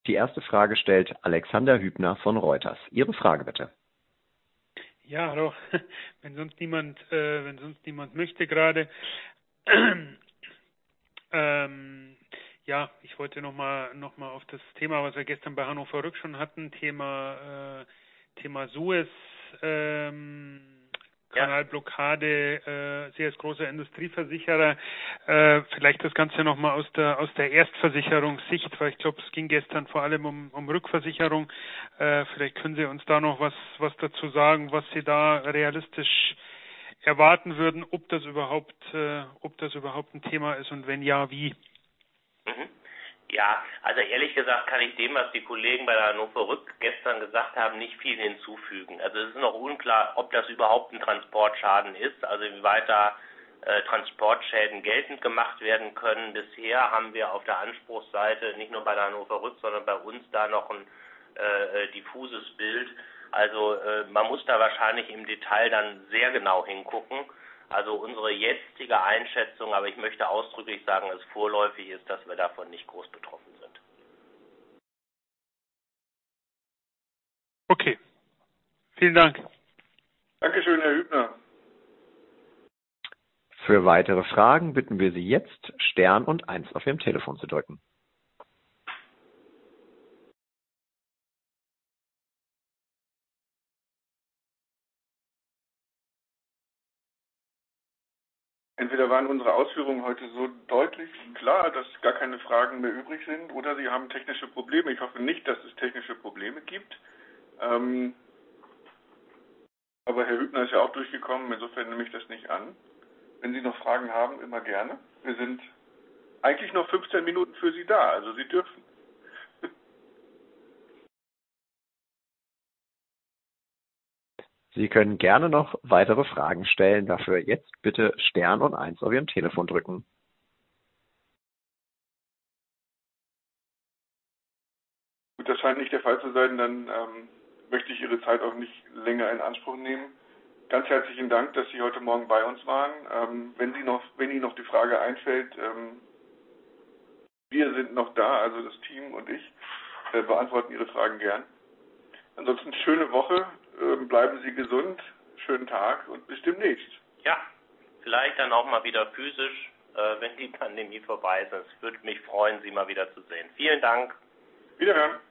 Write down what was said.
Die erste Frage stellt Alexander Hübner von Reuters. Ihre Frage bitte. Ja, hallo. Wenn sonst niemand möchte gerade. Ja, ich wollte noch mal auf das Thema, was wir gestern bei Hannover Rück schon hatten, Thema Suez, Kanalblockade, Sie als großer Industrieversicherer, vielleicht das Ganze nochmal aus der Erstversicherungssicht, weil ich glaube, es ging gestern vor allem um Rückversicherung. Vielleicht können Sie uns da noch was dazu sagen, was Sie da realistisch erwarten würden, ob das überhaupt ein Thema ist und wenn ja, wie? Mhm. Ja, also ehrlich gesagt kann ich dem, was die Kollegen bei der Hannover Rück gestern gesagt haben, nicht viel hinzufügen. Also es ist noch unklar, ob das überhaupt ein Transportschaden ist, also inwieweit da Transportschäden geltend gemacht werden können. Bisher haben wir auf der Anspruchsseite nicht nur bei der Hannover Rück, sondern bei uns da noch ein diffuses Bild. Also man muss da wahrscheinlich im Detail dann sehr genau hingucken. Also unsere jetzige Einschätzung, aber ich möchte ausdrücklich sagen, dass es vorläufig ist, dass wir davon nicht groß betroffen sind. Okay, vielen Dank. Dankeschön, Herr Hübner. Für weitere Fragen bitten wir Sie jetzt, Stern und 1 auf Ihrem Telefon zu drücken. Entweder waren unsere Ausführungen heute so deutlich klar, dass gar keine Fragen mehr übrig sind, oder Sie haben technische Probleme. Ich hoffe nicht, dass es technische Probleme gibt. Aber Herr Hübner ist ja auch durchgekommen, insofern nehme ich das nicht an. Wenn Sie noch Fragen haben, immer gerne. Wir sind eigentlich noch 15 Minuten für Sie da, also Sie dürfen. Sie können gerne noch weitere Fragen stellen. Dafür jetzt bitte Stern und 1 auf Ihrem Telefon drücken. Gut, das scheint nicht der Fall zu sein, dann möchte ich Ihre Zeit auch nicht länger in Anspruch nehmen. Ganz herzlichen Dank, dass Sie heute Morgen bei uns waren. Wenn Ihnen noch die Frage einfällt, wir sind noch da, also das Team und ich beantworten Ihre Fragen gern. Ansonsten schöne Woche, bleiben Sie gesund, schönen Tag und bis demnächst. Ja, vielleicht dann auch mal wieder physisch, wenn die Pandemie vorbei ist. Es würde mich freuen, Sie mal wieder zu sehen. Vielen Dank. Wiederhören.